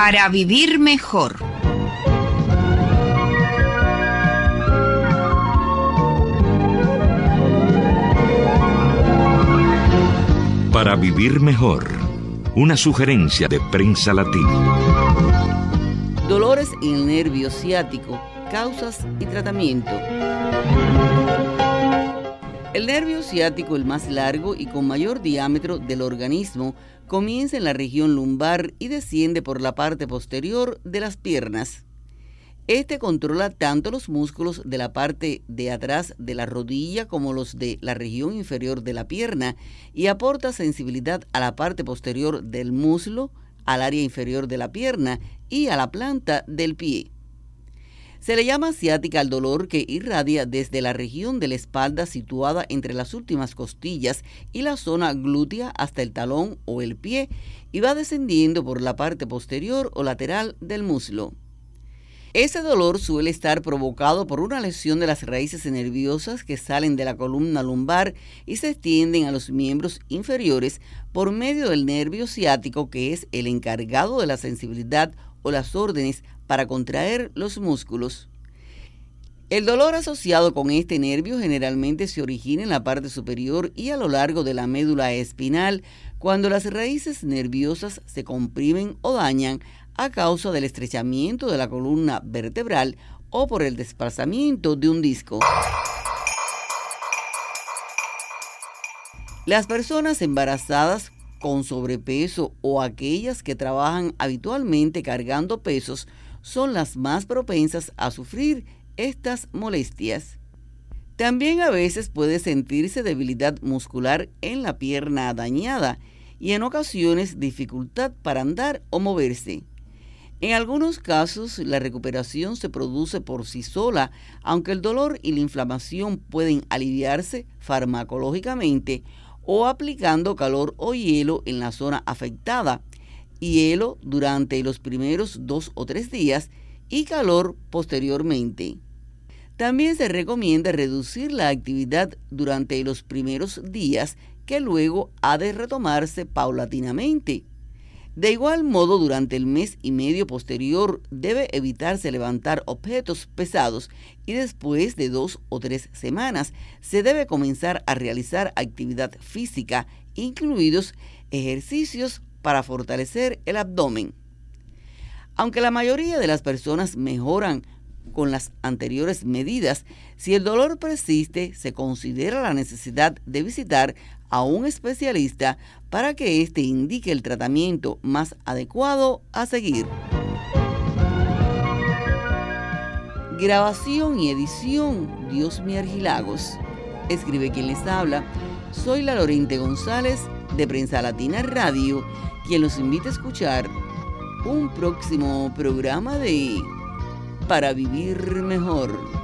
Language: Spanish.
Para vivir mejor. Para vivir mejor. Una sugerencia de Prensa Latina. Dolores en el nervio ciático, causas y tratamiento. El nervio ciático, el más largo y con mayor diámetro del organismo, comienza en la región lumbar y desciende por la parte posterior de las piernas. Este controla tanto los músculos de la parte de atrás de la rodilla como los de la región inferior de la pierna y aporta sensibilidad a la parte posterior del muslo, al área inferior de la pierna y a la planta del pie. Se le llama ciática al dolor que irradia desde la región de la espalda situada entre las últimas costillas y la zona glútea hasta el talón o el pie y va descendiendo por la parte posterior o lateral del muslo. Ese dolor suele estar provocado por una lesión de las raíces nerviosas que salen de la columna lumbar y se extienden a los miembros inferiores por medio del nervio ciático, que es el encargado de la sensibilidad o las órdenes para contraer los músculos. El dolor asociado con este nervio generalmente se origina en la parte superior y a lo largo de la médula espinal cuando las raíces nerviosas se comprimen o dañan a causa del estrechamiento de la columna vertebral o por el desplazamiento de un disco. Las personas embarazadas con sobrepeso o aquellas que trabajan habitualmente cargando pesos son las más propensas a sufrir estas molestias. También a veces puede sentirse debilidad muscular en la pierna dañada y en ocasiones dificultad para andar o moverse. En algunos casos, la recuperación se produce por sí sola, aunque el dolor y la inflamación pueden aliviarse farmacológicamente o aplicando calor o hielo en la zona afectada, hielo durante los primeros 2 o 3 días y calor posteriormente. También se recomienda reducir la actividad durante los primeros días, que luego ha de retomarse paulatinamente. De igual modo, durante el mes y medio posterior debe evitarse levantar objetos pesados y después de 2 o 3 semanas se debe comenzar a realizar actividad física, incluidos ejercicios para fortalecer el abdomen. Aunque la mayoría de las personas mejoran con las anteriores medidas, si el dolor persiste, se considera la necesidad de visitar a un especialista para que éste indique el tratamiento más adecuado a seguir. Grabación y edición, Diosmi Argilagos. Escribe quien les habla. Soy la Lorente González de Prensa Latina Radio, quien los invita a escuchar un próximo programa de Para Vivir Mejor.